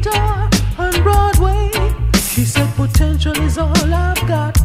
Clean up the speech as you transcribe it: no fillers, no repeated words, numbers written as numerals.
guitar on Broadway. She said potential is all I've got.